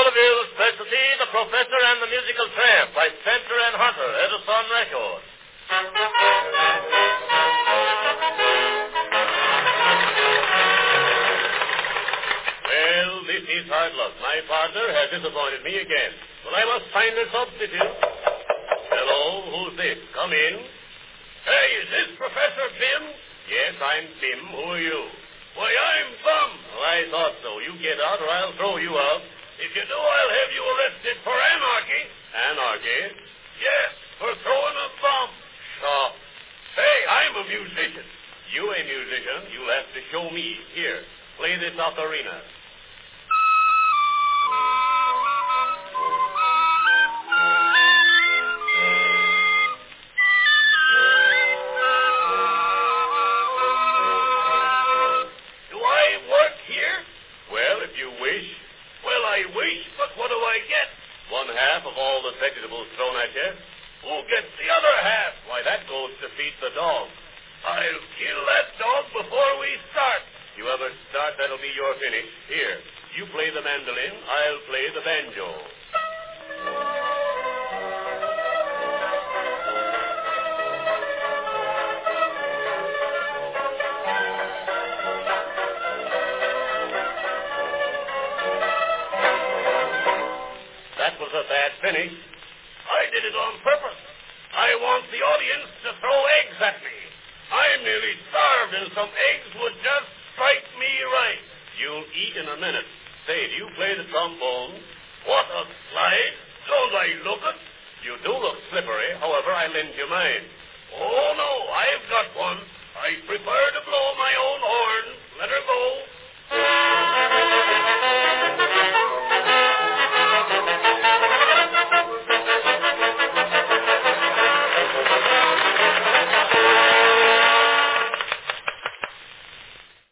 vaudeville specialty, The Professor and the Musical Tramp by Spencer and Hunter, Edison Records. Well, this is hard luck. My partner has disappointed me again. But I must find a substitute. Hello, who's this? Come in. Hey, is this Professor Bim? Yes, I'm Bim. Who are you? Why, I'm Bum. Well, I thought so. You get out or I'll throw you out. If you do, I'll have you arrested for anarchy. Anarchy? Yes, for throwing a bomb. Shaw. Hey, I'm a musician. You a musician? You'll have to show me. Here, play this ocarina. Half of all the vegetables thrown at you. Who gets the other half? Why, that goes to feed the dog. I'll kill that dog before we start. You ever start, that'll be your finish. Here, you play the mandolin, I'll play the banjo. Finish. I did it on purpose. I want the audience to throw eggs at me. I'm nearly starved, and some eggs would just strike me right. You'll eat in a minute. Say, do you play the trombone? What a slide. Don't I look it? You do look slippery. However, I lend you mine. Oh, no, I've got one. I prefer to blow my own horn. Let her go.